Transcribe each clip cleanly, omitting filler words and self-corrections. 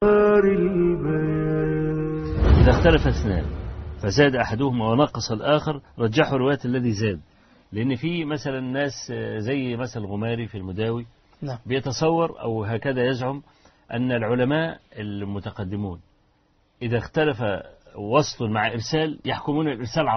إذا اختلف اثنان فزاد أحدهما ونقص الآخر رجحوا رواية الذي زاد، لأن في مثلا ناس زي مثل الغماري في المداوي نعم. بيتصور أو هكذا يزعم أن العلماء المتقدمون إذا اختلف وصل مع إرسال يحكمون الإرسال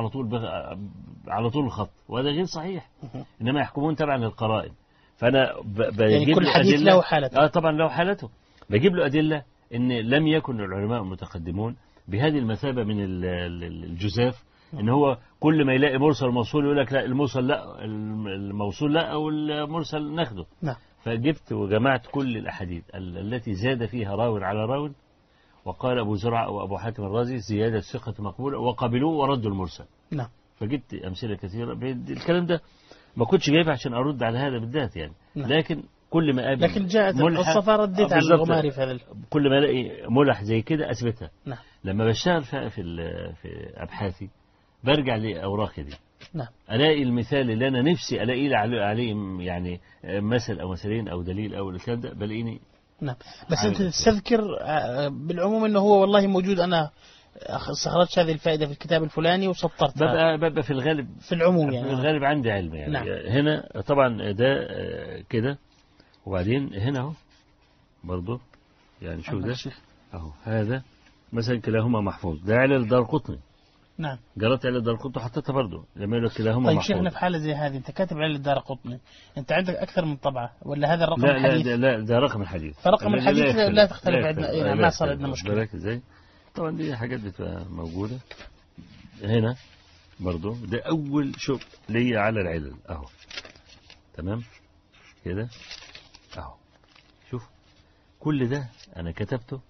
على طول الخط، وهذا غير صحيح. إنما يحكمون تبعا للقرائن. فأنا بجيب يعني كل له حديث أدلة. له حالته. طبعا له حالته. بجيب له أدلة إن لم يكن العلماء المتقدمون بهذه المثابة من الجزاف، إن هو كل ما يلاقي مرسل موصول يقول لك لا الموصل لا، الموصول لا، أو المرسل ناخده. نعم. فجبت وجمعت كل الأحاديث التي زاد فيها راو على راو، وقال أبو زرع أو أبو حاتم الرازي زيادة ثقة مقبولة وقبلوه وردوا المرسل. نعم. فجبت أمثلة كثيرة. الكلام ده ما كنتش جايبه عشان أرد على هذا بالذات يعني. نعم. لكن كل ما قابل لكن جاءت الصفة رديت على الغماري في كل ما الاقي ملح زي كده أثبتها. نعم. لما بشتغل في أبحاثي برجع لأوراقي دي. نعم. ألاقي المثال اللي أنا نفسي ألاقي عليه يعني مثل أو مثلين أو دليل أو الكلام ده بلاقيني. نعم. بس أنت تستذكر بالعموم أنه هو والله موجود، أنا استخرجت هذه الفائدة في الكتاب الفلاني وسطرتها. ببقى في الغالب في العموم يعني. في الغالب عندي علم يعني. نعم. هنا طبعا ده كده، وبعدين هنا اهو برضه يعني شوف ده اهو، هذا مثلا كلاهما محفوظ، ده علل الدارقطني. نعم. جرت علل الدارقطني وحطيتها برضه لما يقول لك كلاهما طيب محفوظ. شيخنا في حالة زي هذه أنت كاتب علل الدارقطني، أنت عندك أكثر من طبعة ولا هذا الرقم الحديث؟ لا ده رقم الحديث. فرقم الحديث لا تختلف عندنا، ما صار عندنا مشكلة. ازاي؟ طبعا دي حاجات بتبقى موجودة هنا برضو. ده أول شغل لي على العلل أهو، تمام كده أهو. شوف كل ده أنا كتبته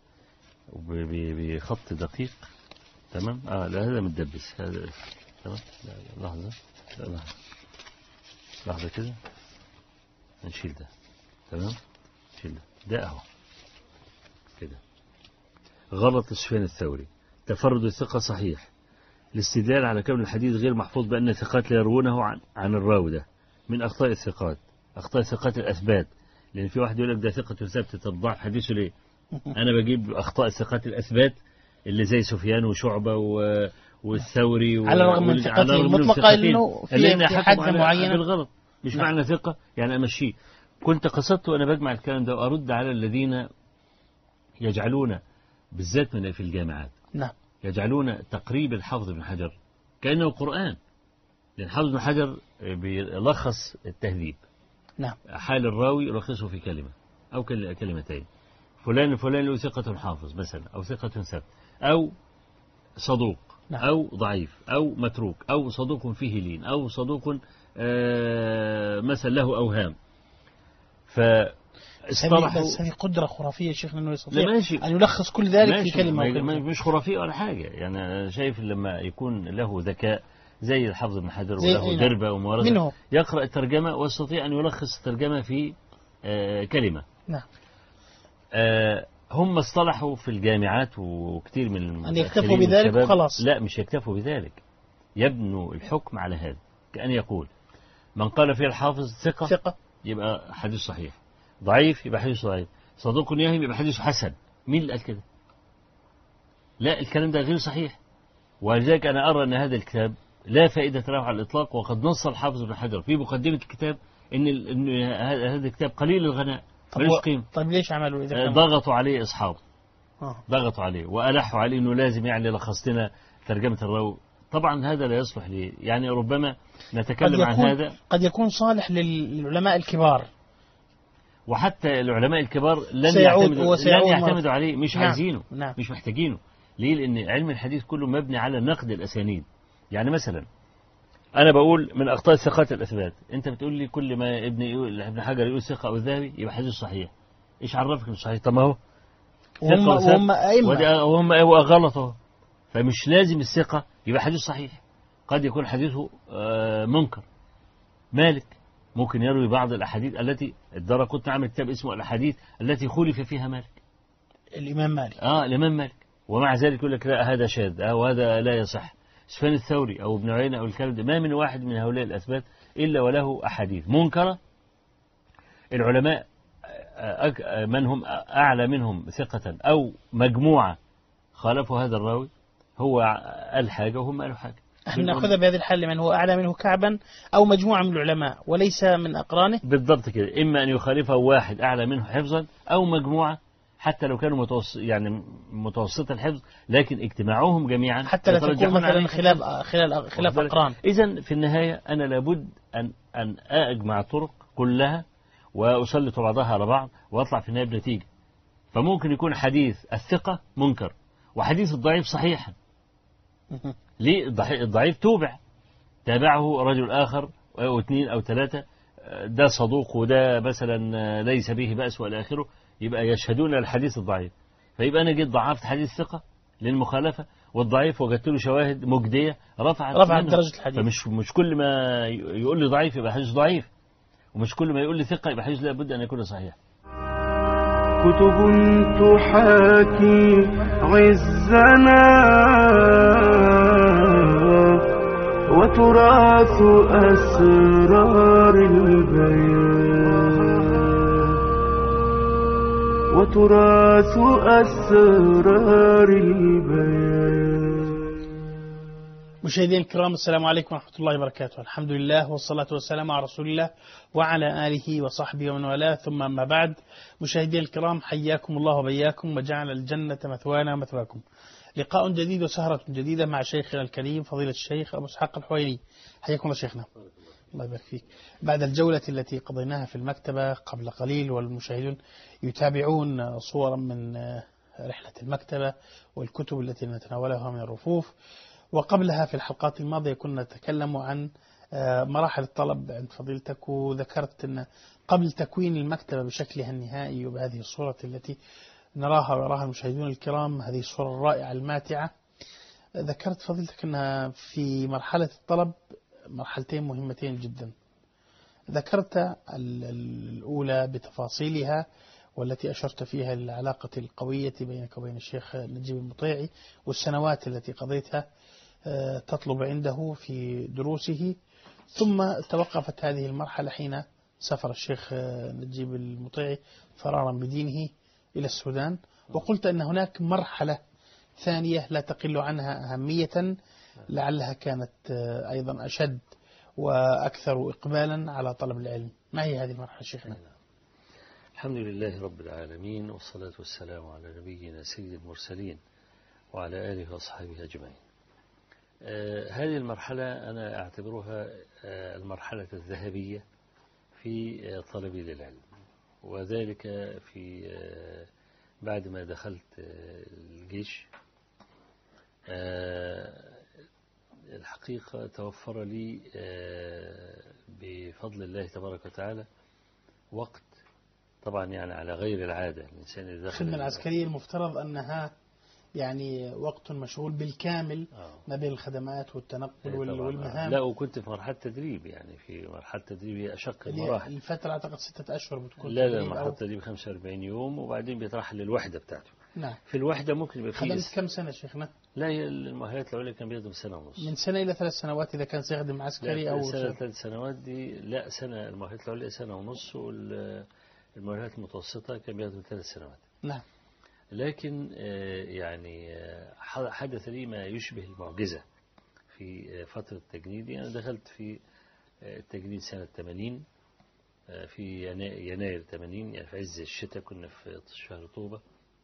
بخط دقيق، تمام. لا هذا متدبس هذا، تمام. لا لحظة كده نشيل ده، تمام. نشيل ده أهو كده. غلط لسفيان الثوري، تفرد الثقة صحيح، الاستدلال على كون الحديث غير محفوظ بأن الثقات لا يروونه عن الراوي ده من أخطاء الثقات، أخطاء ثقات الأثبات. لأن في واحد يقول لك ده ثقة ثابتة الضعف حديثه ليه؟ أنا بجيب أخطاء الثقات الأثبات اللي زي سفيان وشعبة والثوري على الرغم من ثقته المطلقة إنه في حادثة معينة بالغلط، مش معنى ثقة يعني أمشيه. كنت قصدت وأنا بجمع الكلام ده وأرد على الذين يجعلون بالذات من في الجامعات. نعم. يجعلون تقريب الحافظ بن حجر كأنه القرآن، لأن حافظ بن حجر بيلخص التهذيب. نعم. حال الراوي يلخصه في كلمة أو كلمتين. فلان له ثقة حافظ مثلا، أو ثقة ثبت، أو صدوق. نعم. أو ضعيف، أو متروك، أو صدوق فيه لين، أو صدوق مثلا له أوهام. بس هذه قدرة خرافية شيخنا أنه يستطيع أن يلخص كل ذلك في كلمة. مش خرافية ولا حاجة يعني. أنا شايف لما يكون له ذكاء زي الحافظ بن حجر وله دربة وموارثة يقرأ الترجمة ويستطيع أن يلخص الترجمة في كلمة. نعم. هم اصطلحوا في الجامعات وكثير من أن يكتفوا بذلك وخلاص. لا مش يكتفوا بذلك، يبنوا الحكم على هذا. كأن يقول من قال فيه الحافظ ثقة يبقى حديث صحيح، ضعيف يبقى حديث ضعيف، صدوق يهم يبقى حديث حسن. مين اللي قال كده؟ لا، الكلام ده غير صحيح. ولذلك أنا أرى أن هذا الكتاب لا فائدة له على الإطلاق. وقد نص الحافظ بن حجر في مقدمة الكتاب إن هذا الكتاب قليل الغناء ملوش قيمة. طيب ليش عملوا إذا كان ضغطوا عليه أصحاب ضغطوا عليه وألحوا عليه إنه لازم يعني لخص لنا ترجمة الراوي. طبعا هذا لا يصلح لي يعني. ربما نتكلم عن هذا. قد يكون صالح للعلماء الكبار، وحتى العلماء الكبار لن يعتمدوا عليه. مش عايزينه. نعم. مش محتاجينه. ليه؟ لأن علم الحديث كله مبني على نقد الأسانيد. يعني مثلا أنا بقول من أخطاء ثقات الأثبات، أنت بتقول لي كل ما ابن حجر يقول ثقة أو ذهبي يبقى حديث صحيح. إيش عرفك مش صحيح؟ طب ما هو وهم غلطوا. فمش لازم الثقة يبقى حديث صحيح، قد يكون حديثه منكر. مالك ممكن يروي بعض الأحاديث التي الدارقطني عمل كتاب اسمه الأحاديث التي خولف فيها مالك، الإمام مالك. الإمام مالك، ومع ذلك يقول لك لا هذا شاذ وهذا لا يصح. سفيان الثوري أو ابن عيينة أو الكلب، ما من واحد من هؤلاء الأثبات إلا وله أحاديث منكرة. العلماء من هم أعلى منهم ثقة أو مجموعة خالفوا هذا الراوي، هو قال حاجة وهم قالوا حاجة. نأخذها بهذه الحالة من هو أعلى منه كعبا أو مجموعة من العلماء وليس من أقرانه. بالضبط كده، إما أن يخالفه واحد أعلى منه حفظا أو مجموعة حتى لو كانوا متوسط الحفظ، لكن اجتماعهم جميعا حتى لا تكون مثلا خلاف أقران. إذن في النهاية أنا لابد أن أجمع الطرق كلها وأسلط بعضها على بعض وأطلع في النهاية بنتيجة. فممكن يكون حديث الثقة منكر وحديث الضعيف صحيحا. ليه؟ الضعيف تابعه رجل آخر أو اثنين أو ثلاثة، ده صدوق وده مثلا ليس به بأس والى آخره، يبقى يشهدون الحديث الضعيف. فيبقى أنا جيت ضعفت حديث ثقة للمخالفة، والضعيف وجدت له شواهد مجدية رفعت درجة الحديث. فمش كل ما يقول لي ضعيف يبقى حديث ضعيف، ومش كل ما يقول لي ثقة يبقى حديث لابد أن يكون صحيح. كتب تحاكي عزنا وتراث أسرار البيان، وتراث أسرار البيان. مشاهدينا الكرام، السلام عليكم ورحمة الله وبركاته. الحمد لله والصلاة والسلام على رسول الله وعلى آله وصحبه ومن والاه، ثم أما بعد. مشاهدينا الكرام، حياكم الله وبياكم وجعل الجنة مثوانا ومثواكم. لقاء جديد وسهرة جديدة مع شيخنا الكريم فضيلة الشيخ أبو إسحاق الحويني. حياكم الله شيخنا. الله يبارك فيك. بعد الجولة التي قضيناها في المكتبة قبل قليل، والمشاهدون يتابعون صورا من رحلة المكتبة والكتب التي نتناولها من الرفوف، وقبلها في الحلقات الماضية كنا نتكلم عن مراحل الطلب عند فضيلتك، وذكرت أن قبل تكوين المكتبة بشكلها النهائي وبهذه الصورة التي نراها ويراها المشاهدون الكرام، هذه الصورة الرائعة الماتعة، ذكرت فضيلتك أنها في مرحلة الطلب مرحلتين مهمتين جدا. ذكرت الأولى بتفاصيلها والتي أشرت فيها للعلاقة القوية بينك وبين الشيخ نجيب المطيعي والسنوات التي قضيتها تطلب عنده في دروسه، ثم توقفت هذه المرحلة حين سافر الشيخ نجيب المطيعي فرارا بدينه إلى السودان، وقلت أن هناك مرحلة ثانية لا تقل عنها أهمية لعلها كانت أيضا أشد وأكثر إقبالا على طلب العلم. ما هي هذه المرحلة شيخنا؟ الحمد لله رب العالمين، والصلاة والسلام على نبينا سيد المرسلين وعلى آله وصحبه أجمعين. هذه المرحلة أنا أعتبرها المرحلة الذهبية في طلبي للعلم، وذلك في بعد ما دخلت الجيش. الحقيقة توفر لي بفضل الله تبارك وتعالى وقت، طبعا يعني على غير العادة. الإنسان إذا دخل الخدمة العسكرية المفترض أنها يعني وقت مشغول بالكامل ما بين الخدمات والتنقل والمهام. لا، وكنت في مرحلة تدريب، يعني في مرحلة تدريب هي أشق المراحل. الفترة أعتقد 6 أشهر بتكون. لا مرحلة تدريب 45 يوم، وبعدين بيترحل للوحدة بتاعته. نعم. في الوحدة ممكن يبقى خدمت كم سنة شيخنا؟ لا، هي المؤهلات العليا كان بيخدم سنة ونص. من سنة إلى 3 سنوات إذا كان سيخدم عسكري أو سنة 3 سنوات دي. لا، سنة المؤهلات العليا سنة ونص، والمؤهلات المتوسطة كان بيخدم 3 سنوات. نعم. لكن يعني حدث لي ما يشبه المعجزة في فترة تجنيدي. أنا دخلت في التجنيد سنة 80 في يناير 80، يعني في عز الشتاء، كنا في شهر طوبة،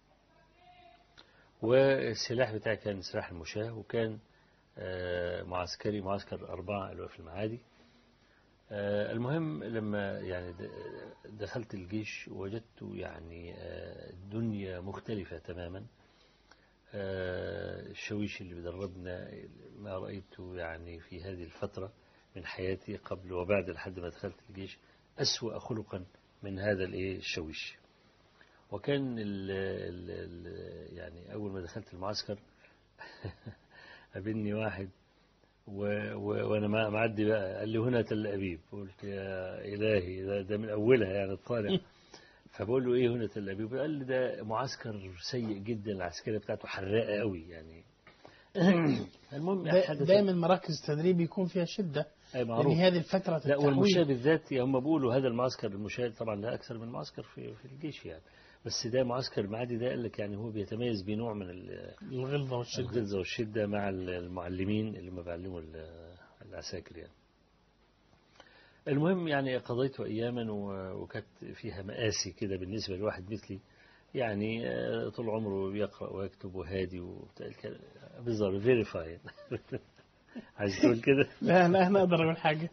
والسلاح بتاعي كان سلاح المشاة، وكان معسكر 4 اللي هو في المعادي. المهم لما يعني دخلت الجيش وجدت يعني الدنيا مختلفة تماما. الشويش اللي بدربنا ما رأيته يعني في هذه الفترة من حياتي قبل وبعد لحد ما دخلت الجيش أسوأ خلقا من هذا الشويش. وكان يعني أول ما دخلت المعسكر قابلني واحد وانا معدي بقى، قال لي هنا تل أبيب. قلت يا إلهي، ده من أولها يعني الطالع. فبقول له إيه هنا تل أبيب؟ قال لي ده معسكر سيء جدا، العسكرية بتاعته حراقة قوي، يعني المهم دائما مراكز التدريب يكون فيها شدة، معروف. يعني هذه الفترة لا، التحويل. والمشاة بالذات هم بيقولوا هذا المعسكر المشاة طبعا لا أكثر من معسكر في الجيش يعني، بس ده معسكر المعادي ده قال لك يعني هو بيتميز بنوع من الغلظة والشدة مع المعلمين اللي ما بيعلموا العساكر يعني. المهم يعني قضيت أياما وكانت فيها مآسي كده بالنسبة لواحد مثلي يعني، طول عمره بيقرأ ويكتب وهادي بالظبط very fine. عايز تقول كده؟ لا أنا أقدر أقول حاجة.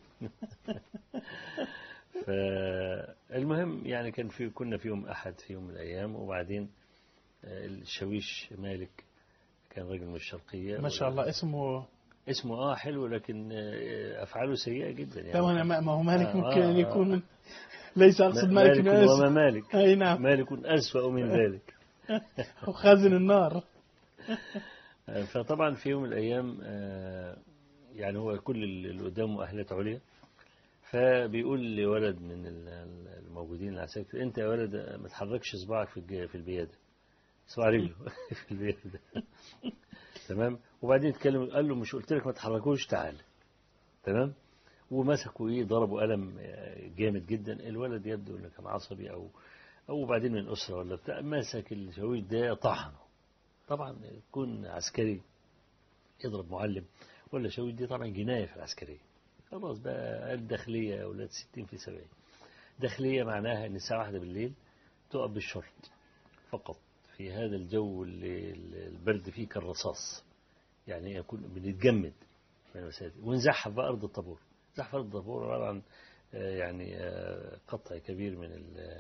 فالمهم يعني كنا في يوم أحد في يوم من الأيام، وبعدين الشويش مالك كان رجل من الشرقية ما شاء الله. اسمه حلو، لكن أفعاله سيئة جدا يعني. طبعا ما هو مالك ممكن أن يكون ليس أقصد مالك وما مالك. أي نعم. مالك أسوأ من ذلك. هو خازن النار. فطبعا في يوم من الأيام يعني هو كل اللي قدامه أهلات عليا، فبيقول لولد من الموجودين العساكر: أنت يا ولد ما تحركش صباعك في البيادة، صباع رجله في البيادة. تمام. وبعدين اتكلم قال له: مش قلت لك ما تحركوش؟ تعال. تمام. ومسكوا ضربوا قلم جامد جدا. الولد يبدو انه كان عصبي او بعدين من اسره ولا بتاع، مسك الشاويش ده طحنه. طبعا يكون عسكري يضرب معلم ولا شاويش، دي طبعا جنايه في العسكريه. خلاص بقى الداخليه يا اولاد 60 في 70. داخليه معناها ان الساعه 1 بالليل تقف بالشرط فقط في هذا الجو اللي البرد فيه كالرصاص، يعني يكون بنتجمد من المساجد ونزحف بقى أرض الطابور. زحف أرض الطابور طبعا يعني قطع كبير من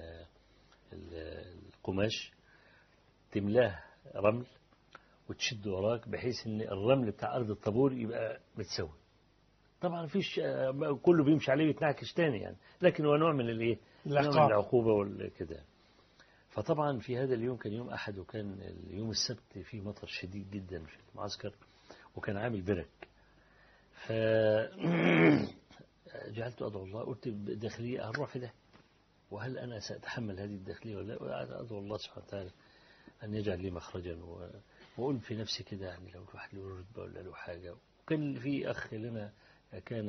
القماش، تملاه رمل وتشد وراك بحيث ان الرمل بتاع أرض الطابور يبقى متساوي. طبعا فيش كله بيمشي عليه بيتنعكش تاني يعني، لكن هو نوع من الايه، نوع من العقوبة والكده. فطبعا في هذا اليوم كان يوم أحد، وكان اليوم السبت فيه مطر شديد جدا في المعسكر، وكان عامل برك. فجعلت أدعو الله، قلت الداخلية هنروح في ده، وهل أنا سأتحمل هذه الداخلية ولا لا؟ أدعو الله سبحانه وتعالى أن يجعل لي مخرجا، وأقول في نفسي كده يعني لو الواحد له رتبة ولا له حاجة. وكان في أخ لنا كان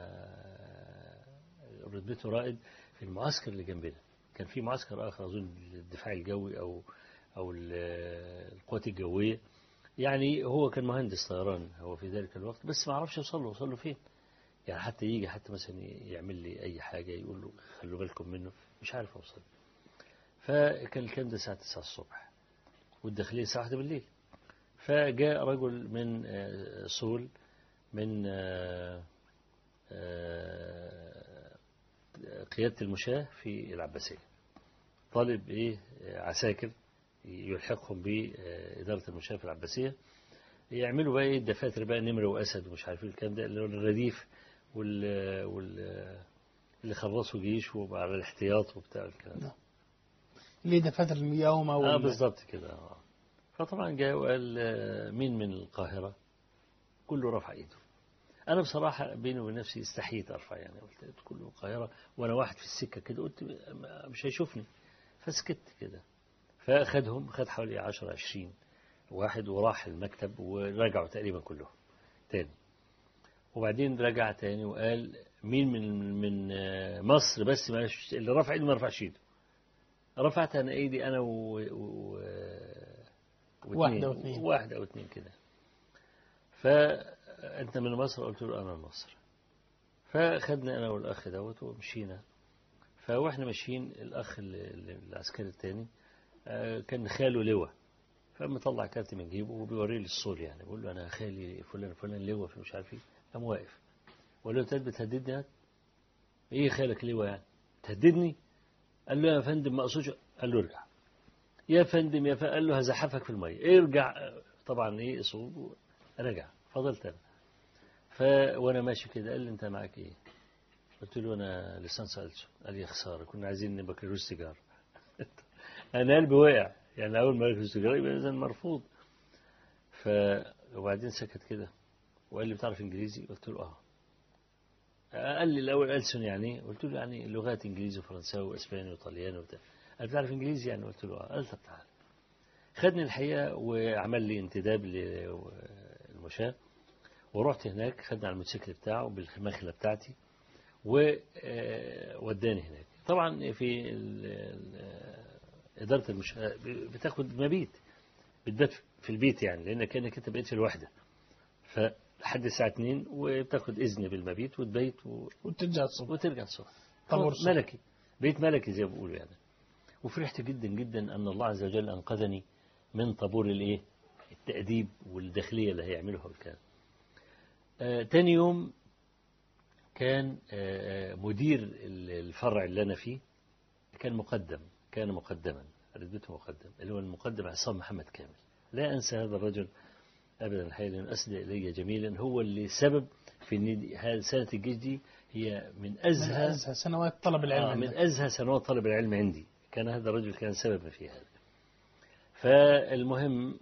رتبته رائد في المعسكر اللي جنبنا. كان في معسكر آخر أظن الدفاع الجوي أو القوات الجوية، يعني هو كان مهندس طيران هو في ذلك الوقت، بس ما عرفش يوصل له فين يعني، حتى يجي حتى مثلا يعمل لي أي حاجة يقول له خلوا بالكم منه، مش عارف أوصل. فكان الكلام ده الساعة 9 الصبح والداخلية الساعة 1 بالليل. فجاء رجل من صول من قيادة المشاة في العباسية، طالب عساكر يلحقهم بإدارة المشاة في العباسية، يعملوا بقى الدفاتر بقى نمر وأسد ومش عارفين الكلام ده، اللي هو الرديف اللي خلصوا جيش وعلى الاحتياط وبتاع الكلام ده، ليه دفاتر المياومة بالظبط كده. فطبعا جاء وقال: مين من القاهرة؟ كله رفع ايده. أنا بصراحة بيني وبين نفسي استحيت أرفع، يعني قلت كله القاهرة وأنا واحد في السكة كده، قلت مش هيشوفني، فسكت كده. خد حوالي 10-20 واحد وراح المكتب، ورجعوا تقريبا كلهم تاني. وبعدين رجع تاني وقال: مين من مصر بس اللي رفع ايده ما رفعش ايده. رفعت أنا ايدي أنا واحد أو اثنين كده. فأنت من مصر؟ قلت له أنا من مصر. فخدنا أنا والأخ دوت ومشينا. فوإحنا ماشيين الأخ العسكري الثاني كان خاله لواء، فمطلع كارت من جيبه وبيوريه للصول، يعني بيقول له: أنا خالي فلان لواء في مش عارف ايه. قام واقف وقال له: أنت بتهددني؟ إيه خالك لواء يعني تهددني؟ قال له: يا فندم ما أقصدش. قال له: ارجع يا فندم قال له: هزحفك في المية، ارجع. طبعا صوب. رجع. فضلت أنا. وأنا ماشي كده قال لي: أنت معك إيه؟ قلت له: أنا لسان سألته. قال لي: يا خسارة، كنا عايزين بكالوريوس سيجار. أنا قلبي وقع، يعني أول ما بكالوريوس سيجار يبقى إذن مرفوض. وبعدين سكت كده وقال لي: بتعرف إنجليزي؟ قلت له: قال لي الأول ألسن يعني؟ قلت له: يعني لغات إنجليزي وفرنساوي وإسباني وطلياني وبتاع. قال: بتعرف إنجليزي يعني؟ قلت له: قال: طب تعال. خدني الحقيقة وعمل لي انتداب المشاة، ورحت هناك خدنا على الموتوسيكل بتاعه بالمخلة بتاعتي ووداني هناك. طبعا في إدارة المشاة بتاخد مبيت، بتبات في البيت يعني، لأنك أنت بقيت في الوحدة، فلحد الساعة 2 وبتاخد إذن بالمبيت وتبيت وترجع الصبح. طبعا ملكي، بيت ملكي زي ما بيقولوا يعني. وفرحت جدا جدا أن الله عز وجل أنقذني من طابور التأديب والداخلية اللي هيعملوها والكلام. تاني يوم كان مدير الفرع اللي أنا فيه كان مقدما رتبته مقدم، اللي هو المقدم عصام محمد كامل. لا أنسى هذا الرجل أبدا الحقيقة، لأنه أسدى إلي جميلا، هو اللي سبب في أن هذه سنة الجيش دي هي من أزهى سنوات طلب العلم من أزهى سنوات طلب العلم عندي. كان هذا الرجل كان سببا في هذا. فالمهم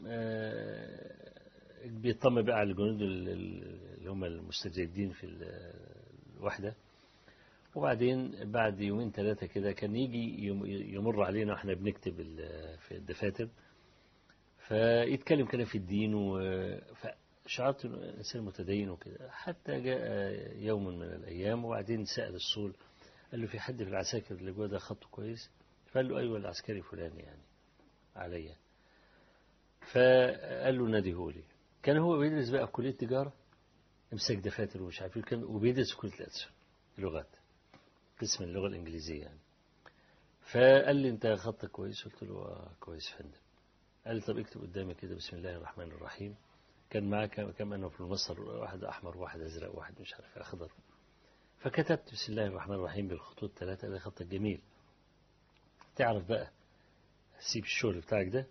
بيطمن بقى على الجنود اللي هم المستجدين في الوحدة. وبعدين بعد يومين ثلاثة كده كان يجي يمر علينا واحنا بنكتب في الدفاتر، فيتكلم كلام في الدين، فشعرت انه انسان متدين وكده. حتى جاء يوم من الايام وبعدين سأل الصول، قال له في حد في العساكر اللي جوه ده خطه كويس؟ فقال له ايوه العسكري فلان يعني عليا. فقال له ناديهولي. كان هو بيدرس بقى في كلية تجارة، امسك دفاتر ومش عارف كان، وبيدرس في كلية الألسن لغات، قسم اللغة الإنجليزية يعني. فقال لي أنت خطك كويس؟ قلت له كويس فندم. قال لي طب اكتب قدامي كده بسم الله الرحمن الرحيم. كان معاه كم أنه في المصدر، واحد أحمر وواحد أزرق وواحد مش عارف أخضر. فكتبت بسم الله الرحمن الرحيم بالخطوط 3. قال لي خطك جميل، تعرف بقى سيب الشغل بتاعك ده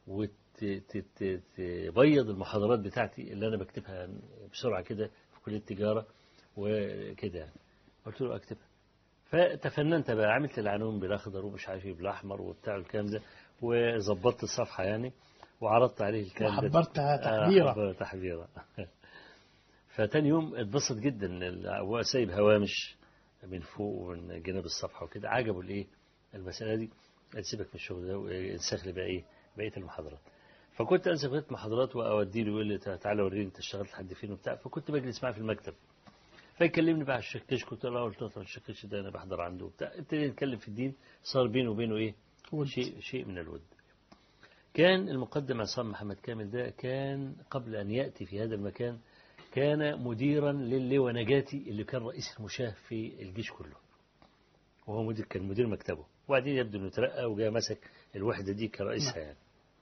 وتبيض المحاضرات بتاعتي اللي أنا بكتبها بسرعة كده في كلية التجارة وكده. قلت له أكتبها. فتفننت بقى، عملت العنون بالأخضر ومش عارف ايه بالأحمر وبتاع الكلام ده، وظبطت الصفحة يعني وعرضت عليه الكلام ده وحبرتها تحبيرة. فتاني يوم اتبسط جدا، هو سايب هوامش من فوق ومن جناب الصفحة وكده، عجبه المسألة دي. قال سيبك من الشغل ده وانسخ لي بقى بقية المحاضرات. فكنت انسخ بقية المحاضرات واودي له، يقول لي تعالى وريني انت اشتغلت لحد فين وبتاع. فكنت بجلس معاه في المكتب، فيكلمني بقى على الشكش. قلت له الشكش ده انا بحضر عنده وبتاع. ابتدينا نتكلم في الدين، صار بينه وبينه شيء من الود. كان المقدم عصام محمد كامل ده كان قبل ان ياتي في هذا المكان كان مديرا للواء نجاتي اللي كان رئيس المشاة في الجيش كله، وهو كان مدير مكتبه. وبعدين يبدو انه ترقى وجاء مسك الوحدة دي كرئيسها يعني.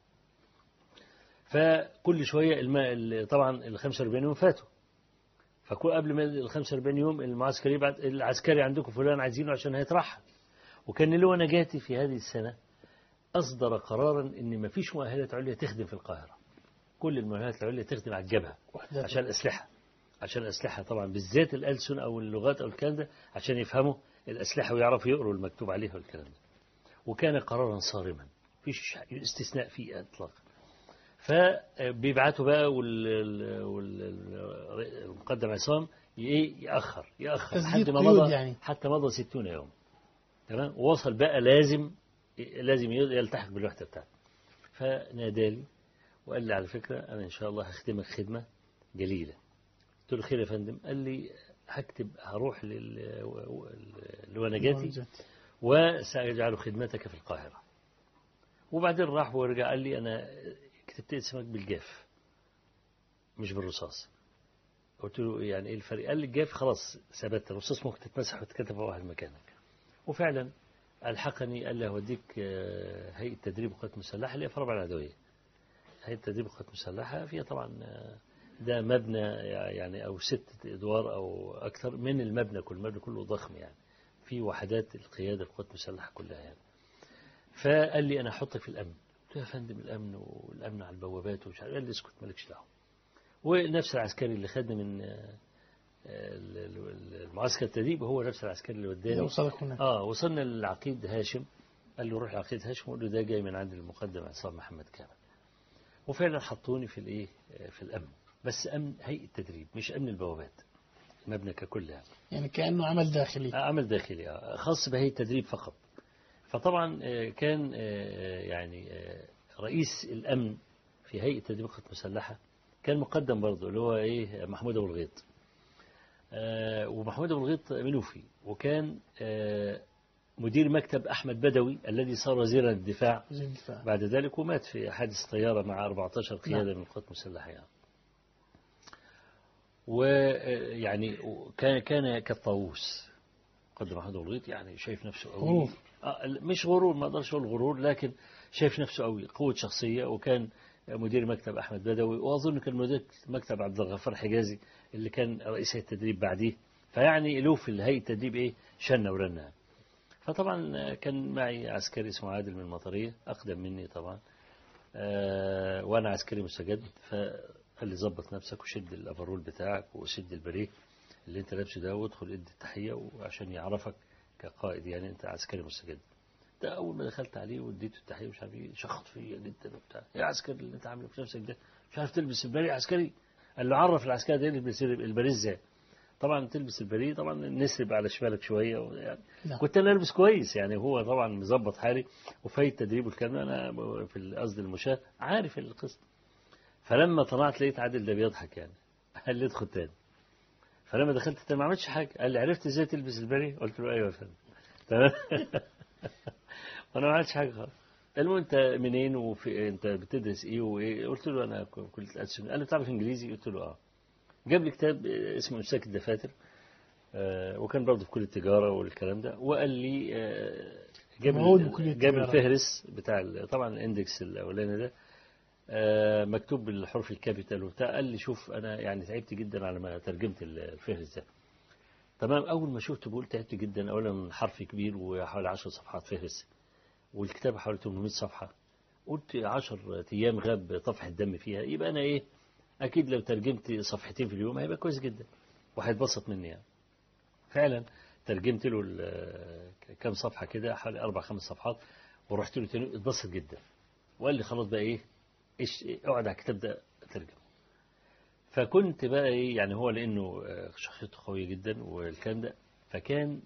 فكل شوية طبعا ال 45 يوم فاتوا، فكل قبل ما ال 45 يوم المعسكري بعد العسكري عندكم فلان عايزينه عشان هيترحل. وكان اللواء نجاتي في هذه السنة أصدر قرارا إن ما فيش مؤهلات عليا تخدم في القاهرة، كل المؤهلات العليا تخدم على الجبهة عشان الأسلحة طبعا، بالذات الألسن أو اللغات أو الكلام ده، عشان يفهموا الأسلحة ويعرفوا يقروا المكتوب عليها والكلام ده. وكان قرارا صارما، فيش استثناء فيه إطلاقا. فبيبعتوا بقى والمقدم عصام يأخر حتى مضى 60 يوم. تمام. ووصل بقى لازم يلتحق بالوحدة بتاعته. فنادالي وقال لي على فكرة أنا إن شاء الله هخدمك خدمة جليلة. قلت له خير يا فندم. قال لي هروح لونجاتي وسأجعل خدمتك في القاهرة. وبعدين راح ورجع قال لي أنا كتبت اسمك بالجاف مش بالرصاص. قلت له يعني ايه الفرق؟ قال لي الجاف خلاص ثبت، الرصاص ممكن تتمسح وتتكتب في واحد مكانك. وفعلا ألحقني، قال لي هوديك هيئة تدريب القوات المسلحة اللي هي في رابعة العدوية. هيئة تدريب القوات المسلحة فيها طبعا ده مبنى يعني أو 6 أدوار أو أكثر من المبنى، كل المبنى كله ضخم يعني، في وحدات القيادة القوات المسلحة كلها يعني. فقال لي أنا أحطك في الأمن. قلت له يا فندم الأمن والأمن على البوابات ومش عارف. قال لي اسكت مالكش دعوة. ونفس العسكري اللي خدني من المعسكر التدريب هو نفس العسكري اللي وداني. وصلنا للعقيد هاشم. قال له روح لعقيد هاشم وقول له ده جاي من عند المقدم عصام محمد كامل. وفعلا حطوني في في الأمن، بس أمن هيئة التدريب مش أمن البوابات، المبنى ككل يعني كأنه عمل داخلي. عمل داخلي خاص بهيئة التدريب فقط. فطبعا كان يعني رئيس الأمن في هيئة تدريب القوات المسلحة كان مقدم برضه اللي هو إيه محمود أبو الغيط. ومحمود أبو الغيط منوفي، وكان مدير مكتب أحمد بدوي الذي صار وزيرا للدفاع بعد ذلك، ومات في حادث طيارة مع 14 قيادة من القوات المسلحة يعني. ويعني كان كالطاووس قدم محمود أبو الغيط، يعني شايف نفسه قوي. مش غرور، ما اقدرش اقول غرور، لكن شايف نفسه قوي، قوة شخصية. وكان مدير مكتب أحمد بدوي، وأظن كان مدير مكتب عبد الغفار حجازي اللي كان رئيس هيئة التدريب بعديه. فيعني له في هيئة التدريب إيه شنة ورنة. فطبعا كان معي عسكري اسمه عادل من المطرية، أقدم مني طبعا، وأنا عسكري مستجد. فقال لي ظبط نفسك وشد الأفرول بتاعك وشد البريه اللي أنت لابسه ده، وادخل ادي التحية وعشان يعرفك كقائد، يعني أنت عسكري مستجد. ده أول ما دخلت عليه واديته التحية مش عارف ايه، شخط فيا جدا وبتاع، يا عسكري اللي أنت عامله في نفسك ده، مش عارف تلبس البريه عسكري. قال له عرف العسكري ده يلبس البريه ازاي. طبعا تلبس البريه، طبعا نسرب على شمالك شويه يعني. كنت انا البس كويس يعني، هو طبعا مظبط حالي وفي التدريب والكلام، انا في قصد المشاة عارف القصه. فلما طلعت لقيت عادل ده بيضحك يعني، قال لي ادخل تاني. فلما دخلت تاني ما عملتش حاجه، قال لي عرفت ازاي تلبس البريه؟ قلت له ايوه يا فندم. تمام. وانا ما عملتش حاجه خالص. المهم انت منين وفي انت بتدرس ايه وايه؟ قلت له انا كليه ألسن. قال لي بتعرف انجليزي؟ قلت له اه. جاب لي كتاب اسمه امساك الدفاتر، وكان برضه في كليه التجاره والكلام ده، وقال لي جاب الفهرس بتاع طبعا الاندكس الاولاني ده مكتوب بالحروف الكابيتال وبتاع. قال لي شوف انا يعني تعبت جدا على ما ترجمت الفهرس ده. تمام. اول ما شفته بقول تعبت جدا، اولا حرف كبير وحوالي 10 صفحات فهرس، والكتاب حوالي 800 صفحه. قلت 10 ايام غاب طفح الدم فيها، يبقى انا ايه اكيد لو ترجمت صفحتين في اليوم هيبقى كويس جدا وهيتبسط مني يعني. فعلا ترجمت له كام صفحه كده، حوالي 4-5 صفحات، ورحت له تاني اتبسط جدا، وقال لي خلاص بقى ايه اقعد على الكتاب ده ترجم. فكنت بقى ايه يعني، هو لانه شخصيته قويه جدا والكلام ده، فكان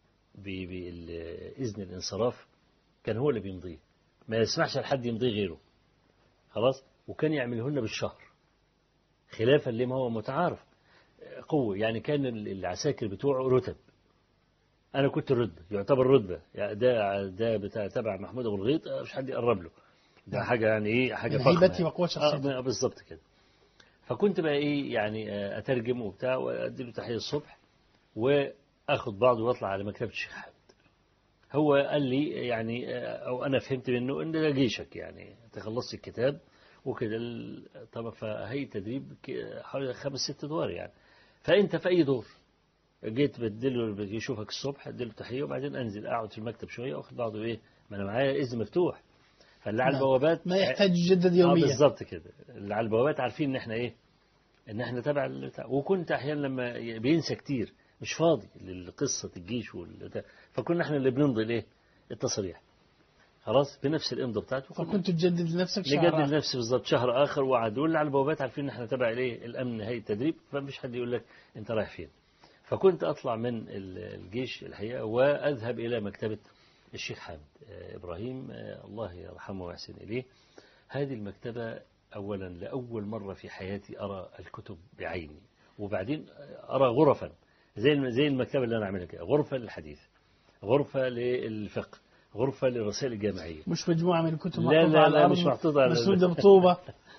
بإذن الانصراف كان هو اللي بيمضيه، ما يسمحش لحد يمضيه غيره خلاص. وكان يعمله لنا بالشهر خلافا لما هو متعارف قوة. يعني كان العساكر بتوعه رتب، أنا كنت الرتبة، يعتبر رتبة يعني. ده بتاع تبع محمود أبو الغيط مش حد يقرب له، ده حاجة يعني إيه، حاجة فخمة هيبتي وقوة شخصيته. بالظبط كده. فكنت بقى إيه يعني أترجم وبتاع وأدي له تحية الصبح وأخذ بعض وأطلع على مكتبة الشيخ حامد. هو قال لي يعني أو أنا فهمت منه إن ده جيشك يعني، تخلصت الكتاب وكده. طبعا فهي تدريب حوالي 5-6 أدوار يعني، فأنت في أي دور جيت بدله يشوفك الصبح اديله تحية، وبعدين أنزل أقعد في المكتب شوية وأخذ بعضه إيه، ما أنا معايا إذن مفتوح. فاللي على البوابات ما يحتاج يجدد يوميا. بالظبط كده. اللي على البوابات عارفين إن إحنا إيه، إن إحنا تبع وكنت أحيانا لما بينسى كتير مش فاضي لقصة الجيش فكنا إحنا اللي بنمضي الإيه التصريح خلاص بنفس الامضه بتاعته. فكنت تجدد لنفسك شهر، نجدد لنفسي بالظبط شهر اخر. وعدوا لنا على البوابات عارفين ان احنا تبع الايه الامن هيئه التدريب، فمش حد يقول لك انت رايح فين. فكنت اطلع من الجيش الحقيقه واذهب الى مكتبه الشيخ حامد ابراهيم الله يرحمه ويحسن اليه. هذه المكتبه اولا لاول مره في حياتي ارى الكتب بعيني، وبعدين ارى غرفا زي المكتبه اللي انا عاملها كده، غرفه للحديث، غرفه للفقه، غرفة للرسائل الجامعية، مش مجموعة من الكتب محطوطة على الأرض، مش محطوطة على مسودة بطوبة.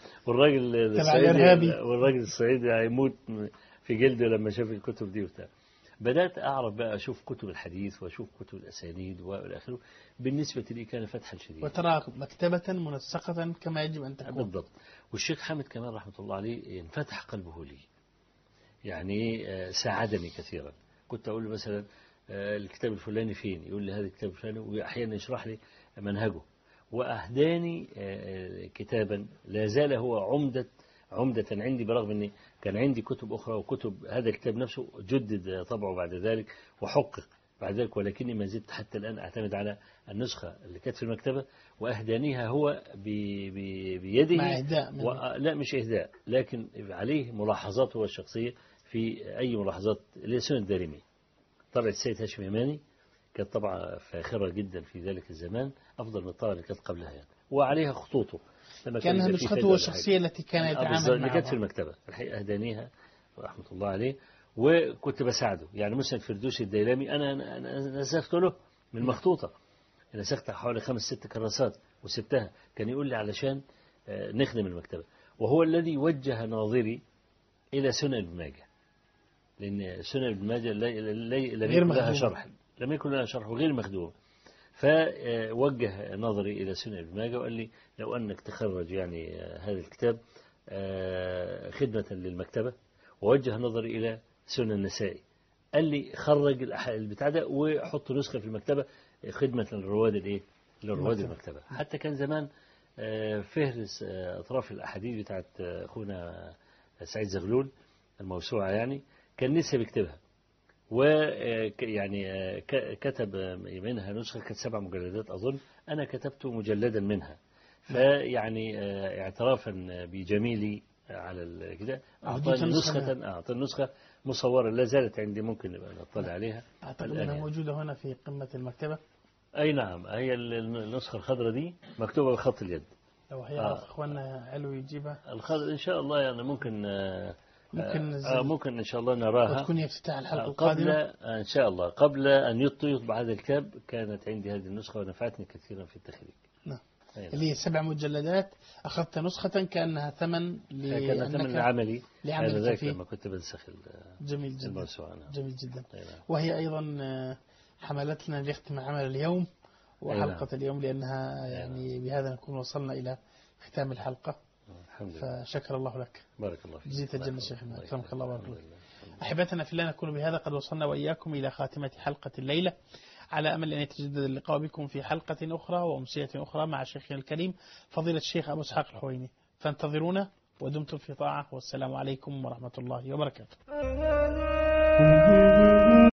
والراجل الصعيدي هيموت في جلده لما شاف الكتب دي وبتاع. بدأت أعرف بقى أشوف كتب الحديث وأشوف كتب الأسانيد وإلى آخره. بالنسبة لي كان فتحا شديدا، وترى مكتبة منسقة كما يجب أن تكون. بالضبط. والشيخ حامد كمان رحمة الله عليه انفتح قلبه لي، يعني ساعدني كثيرا. كنت أقول له مثلا الكتاب الفلاني فين، يقول لي هذا الكتاب الفلاني، وأحيانا يشرح لي منهجه. وأهداني كتابا لا زال هو عمدة عندي، برغم أني كان عندي كتب أخرى وكتب هذا الكتاب نفسه جدد طبعه بعد ذلك وحقق بعد ذلك، ولكني ما زلت حتى الآن أعتمد على النسخة اللي كانت في المكتبة، وأهدانيها هو بيده مع إهداء لا مش إهداء، لكن عليه ملاحظاته الشخصية في أي ملاحظات لسنة الدارمي. طبعة السيد هاشم يماني كانت طبعة فاخرة جدا في ذلك الزمان، أفضل من الطبعة اللي كانت قبلها يعني. وعليها خطوطه لما كانها يبقى في نسخته فائدة الشخصية التي كان بالظبط، يتعامل اللي كانت في معها. المكتبة الحقيقة أهدانيها رحمة الله عليه، وكنت بساعده. يعني مثلا فردوسي الديلامي أنا نسخت له من مخطوطة، نسخت حوالي 5-6 كراسات وسبتها، كان يقول لي علشان نخدم المكتبة. وهو الذي وجه ناظري إلى سنن ابن ماجه، لأن سنن ابن ماجه لم يكن لها شرح، لم يكن لها شرح وغير مخدوم. فوجه نظري إلى سنن ابن ماجه وقال لي لو أنك تخرج يعني هذا الكتاب خدمة للمكتبة، ووجه نظري إلى سنن النسائي. قال لي خرج البتاع ده وحط نسخة في المكتبة خدمة للرواد المكتبة. حتى كان زمان فهرس أطراف الأحاديث بتاعت أخونا سعيد زغلول الموسوعة، يعني كان لسه بيكتبها، ويعني كتب منها نسخة كانت 7 مجلدات أظن، أنا كتبت مجلدا منها. فيعني اعترافا بجميلي على كده أعطاني نسخة مصورة لا زالت عندي، ممكن نبقى نطلع عليها. أعتقد أنها موجودة هنا في قمة المكتبة. أي نعم، هي النسخة الخضراء دي مكتوبة بخط اليد. لو هيعرف إخواننا علو يجيبها الخضراء إن شاء الله، يعني ممكن إن شاء الله نراها، وتكون افتتاح الحلقة القادمة إن شاء الله. قبل أن يطبع هذا الكتاب كانت عندي هذه النسخة ونفعتني كثيرا في التخريج. نعم. اللي هي 7 مجلدات، أخذت نسخة كأنها ثمن العملي لعملك فيه لما كنت بنسخ جميل جدا الموسوعة. جميل جدا. وهي أيضا حملتنا لختم عمل اليوم وحلقة اليوم، لأنها يعني بهذا نكون وصلنا إلى ختام الحلقة. فشكر الله لك، بارك الله فيك، جزيت الجنة شيخنا، أكرمك الله وبارك لك. أحبتنا في الله، نكون بهذا قد وصلنا وإياكم إلى خاتمة حلقة الليلة، على أمل أن يتجدد اللقاء بكم في حلقة أخرى وأمسية أخرى مع شيخنا الكريم فضيلة الشيخ أبو إسحاق الحويني. فانتظرونا ودمتم في طاعة، والسلام عليكم ورحمة الله وبركاته.